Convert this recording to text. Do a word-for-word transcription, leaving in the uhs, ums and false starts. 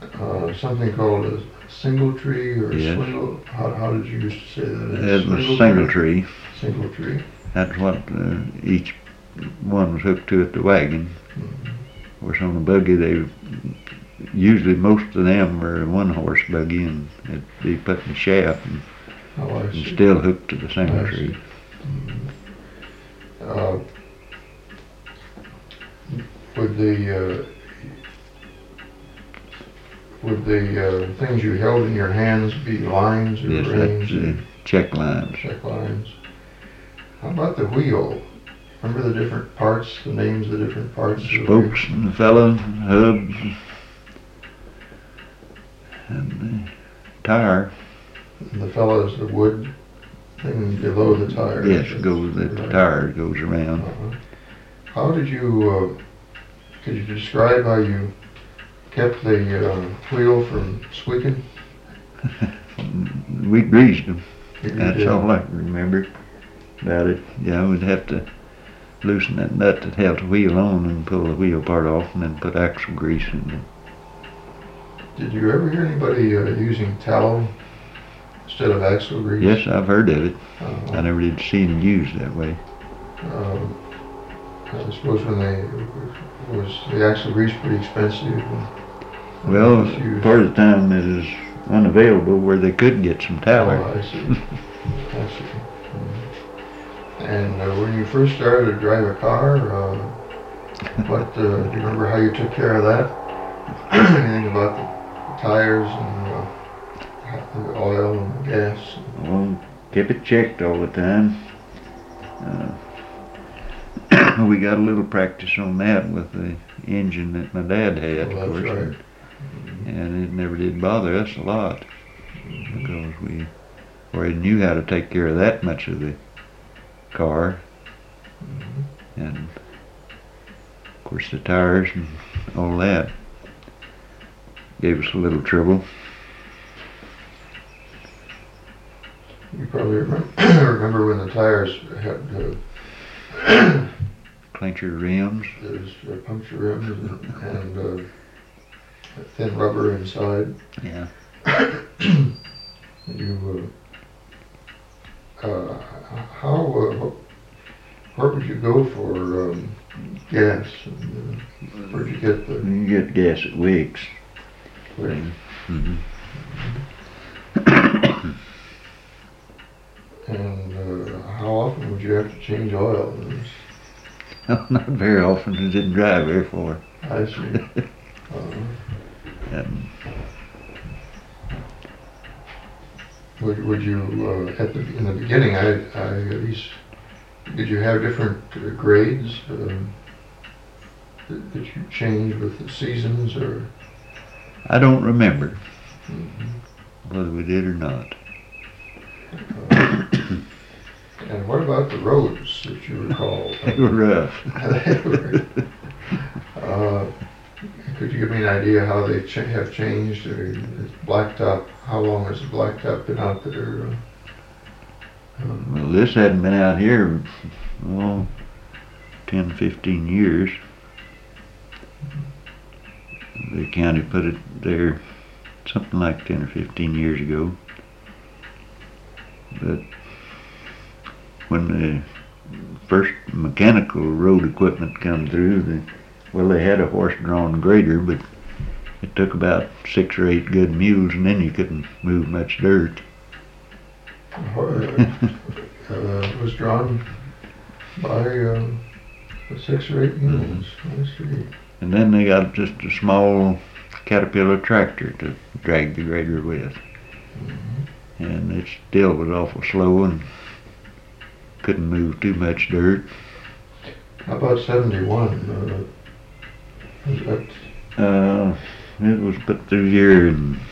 uh, something called a single tree or a Yes. swingle. How, how did you used to say that? It was a single tree. Single tree. That's what uh, each one was hooked to at the wagon. Mm-hmm. Of course, on the buggy, they usually most of them were one horse buggy, and it'd be put in the shaft and, Oh, I and see. still hooked to the single I tree. Mm-hmm. Uh, would the uh, would the uh, things you held in your hands be lines or Yes, reins? that's uh, check lines. Check lines. How about the wheel? Remember the different parts, the names of the different parts? Spokes and the fella, hubs, and the tire. And the fella is the wood thing below the tire. Yes, it goes, the right. tire goes around. Uh-huh. How did you, uh, could you describe how you kept the uh, wheel from squeaking? We greased them. You That's did. all I can remember about it. Yeah, we'd have to loosen that nut that held the wheel on and pull the wheel part off and then put axle grease in it. Did you ever hear anybody uh, using tallow instead of axle grease? Yes, I've heard of it. Uh, I never did see it used that way. um, I suppose when they, was the axle grease pretty expensive? And, Well, just used- part of the time it is unavailable where they could get some tallow. Oh, I see. I see. Mhm. And uh, when you first started to drive a car, uh, what, uh, do you remember how you took care of that? Anything about the tires and uh, the oil and the gas? Well, kept it checked all the time. Uh, we got a little practice on that with the engine that my dad had, Oh, of that's course, right. and, and it never did bother us a lot because we already knew how to take care of that much of the car, Mhm. and of course the tires and all that gave us a little trouble. You probably remember, remember when the tires had uh, Clincher rims. those uh, puncture rims and, and uh, thin rubber inside. Yeah. You, uh, uh, how, uh, where would you go for um, gas? And, uh, where'd you get the You get gas at Wicks. quick? Mm-hmm. And uh, how often would you have to change oil? Not very often. It didn't drive very far. I see. Uh, And would, would you, uh, at the, in the beginning, I, I at least, did you have different uh, grades um, that, that you changed with the seasons or? I don't remember Mhm. whether we did or not. Uh, and what about the roads that you recall? They were rough. They were- uh, could you give me an idea how they cha- have changed? Or is blacktop, how long has the blacktop been out there? Uh, um, Well, this hadn't been out here, oh, ten, fifteen years. The county put it there something like ten or fifteen years ago. But when the first mechanical road equipment come through, the, well, they had a horse-drawn grader, but it took about six or eight good mules, and then you couldn't move much dirt. uh, uh, was drawn by um, six or eight mules. I see. And then they got just a small Caterpillar tractor to drag the grader with. Mhm. And it still was awful slow and couldn't move too much dirt. How about seventy-one? Uh, was that Uh, it was put through here in